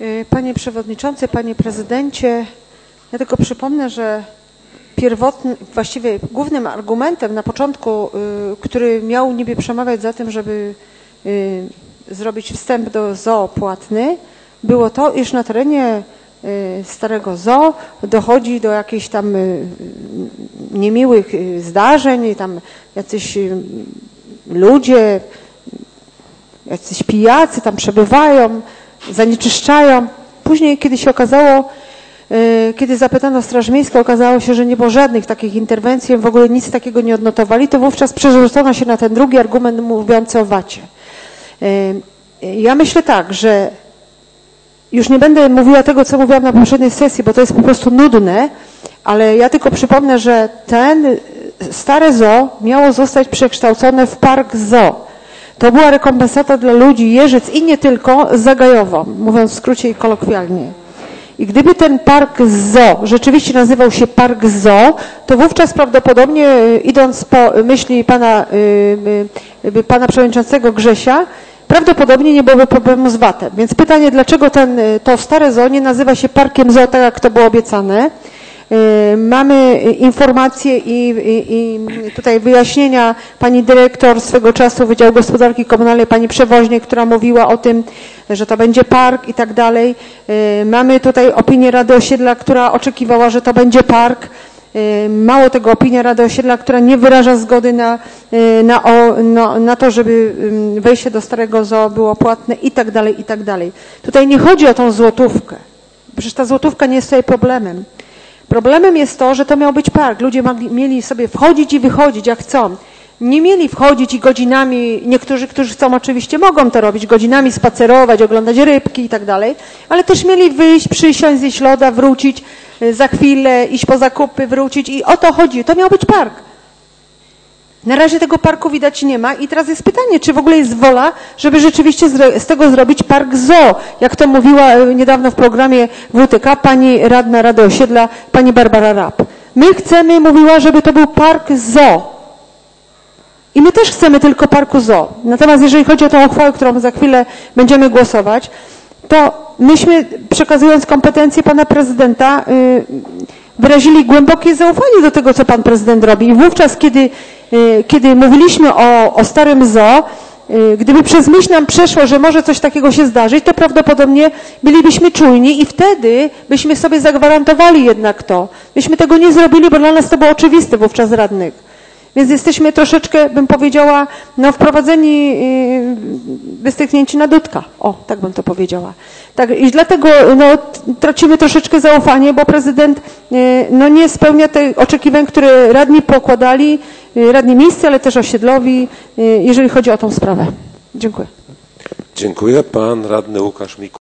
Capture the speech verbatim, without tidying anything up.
Panie Przewodniczący, Panie Prezydencie, ja tylko przypomnę, że pierwotnym, właściwie głównym argumentem na początku, który miał niby przemawiać za tym, żeby zrobić wstęp do Z O płatny, było to, iż na terenie starego Z O dochodzi do jakichś tam niemiłych zdarzeń, tam jacyś ludzie, jacyś pijacy tam przebywają, zanieczyszczają. Później, kiedy się okazało, kiedy zapytano Straż Miejską, okazało się, że nie było żadnych takich interwencji, w ogóle nic takiego nie odnotowali, to wówczas przerzucono się na ten drugi argument mówiący o wacie. Ja myślę tak, że już nie będę mówiła tego, co mówiłam na poprzedniej sesji, bo to jest po prostu nudne, ale ja tylko przypomnę, że ten stare Z O miało zostać przekształcone w park Z O. To była rekompensata dla ludzi Jeżyc i nie tylko za Gajową, mówiąc w skrócie i kolokwialnie. I gdyby ten park Z O rzeczywiście nazywał się park Z O, to wówczas prawdopodobnie, idąc po myśli pana, yy, pana przewodniczącego Grzesia, prawdopodobnie nie byłoby problemu z vatem. Więc pytanie, dlaczego ten, to stare Z O nie nazywa się parkiem Z O, tak jak to było obiecane. Mamy informacje i, i, i tutaj wyjaśnienia pani dyrektor swego czasu Wydziału Gospodarki Komunalnej, pani przewoźnik, która mówiła o tym, że to będzie park i tak dalej. Mamy tutaj opinię Rady Osiedla, która oczekiwała, że to będzie park. Mało tego, opinia Rady Osiedla, która nie wyraża zgody na, na, na, na to, żeby wejście do starego Z O było płatne i tak dalej, i tak dalej. Tutaj nie chodzi o tą złotówkę. Przecież ta złotówka nie jest tutaj problemem. Problemem jest to, że to miał być park. Ludzie mogli, mieli sobie wchodzić i wychodzić jak chcą. Nie mieli wchodzić i godzinami, niektórzy, którzy chcą oczywiście mogą to robić, godzinami spacerować, oglądać rybki i tak dalej, ale też mieli wyjść, przysiąść, zjeść loda, wrócić, za chwilę iść po zakupy, wrócić i o to chodzi. To miał być park. Na razie tego parku widać nie ma i teraz jest pytanie, czy w ogóle jest wola, żeby rzeczywiście z tego zrobić park Z O, jak to mówiła niedawno w programie W T K pani radna Rady Osiedla, pani Barbara Rapp. My chcemy, mówiła, żeby to był park Z O. I my też chcemy tylko parku Z O. Natomiast jeżeli chodzi o tę uchwałę, którą za chwilę będziemy głosować, to myśmy, przekazując kompetencje pana prezydenta, yy, wyrazili głębokie zaufanie do tego, co pan prezydent robi. I wówczas, kiedy, kiedy mówiliśmy o, o starym Z O, gdyby przez myśl nam przeszło, że może coś takiego się zdarzyć, to prawdopodobnie bylibyśmy czujni i wtedy byśmy sobie zagwarantowali jednak to. Myśmy tego nie zrobili, bo dla nas to było oczywiste wówczas radnych. Więc jesteśmy troszeczkę, bym powiedziała, no wprowadzeni, wystyknięci na dudka. O, tak bym to powiedziała. Tak, i dlatego no, tracimy troszeczkę zaufanie, bo prezydent no, nie spełnia tych oczekiwań, które radni pokładali, radni miejscy, ale też osiedlowi, jeżeli chodzi o tą sprawę. Dziękuję. Dziękuję. Pan radny Łukasz Mikuł.